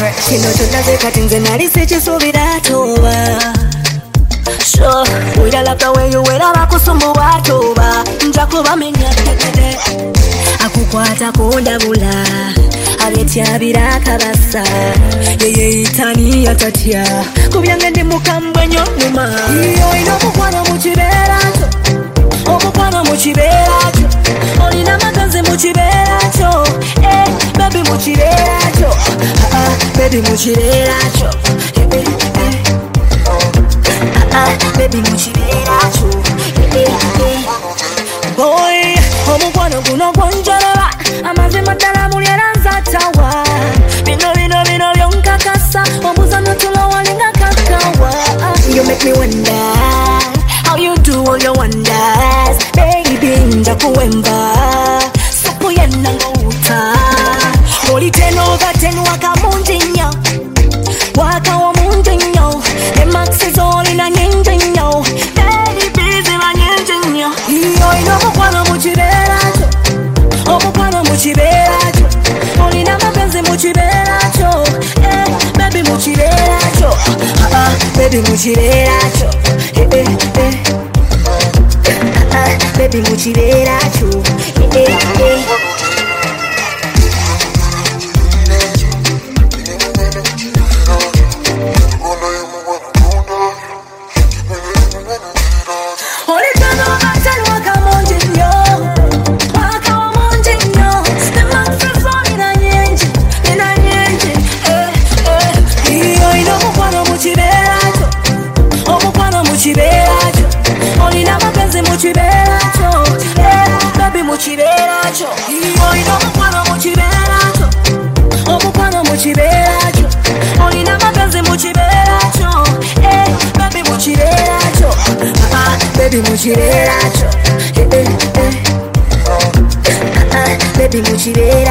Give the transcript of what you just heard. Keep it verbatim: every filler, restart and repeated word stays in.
Kino tunaze kati nze nali sikisuubira toba. Sure, we da love the way you wear abakusumbuwa toba. Nja kubamenya tekete. Akukwata kundabula. Abetyabira akabasa. Yeye itani yatatya. Kubyange ndi mukambwe nnyo nnuma. Iyo ino omukwano mu kibeera kyo. Omukwano mu kibeera kyo. Olina amagazi mu kibeera kyo. Eh, baby mu kibeera kyo. Ah ah, baby mu kibeera kyo. Eh eh eh. Ah ah, baby mu kibeera kyo. Eh eh eh. Boy, omukwano guno gwanjala. Amazima ddala mulyera nzatawa. Bino bino bino byonkakasa. Omuzano tulo walinga kakawa. You make me wonder how you do all your wonders. Baby, nja kuwemba supu yenna ngouta. Oli ten over ten waka mungi nnyo. Waka wa mungi nnyo. Ne maxi zolina nyingi nnyo. Baby, ziba nyingi nnyo. Iyo ino omukwano mu kibeera kyo. Omukwano mu kibeera kyo. Olina amapenzi mu kibeera kyo. Eh, baby mu kibeera kyo. Ah ah, baby mu kibeera kyo. Eh eh eh. Ah ah, baby mu kibeera kyo. Eh eh eh. Baby muchirera cho, eh eh eh. Ah ah, baby muchirera.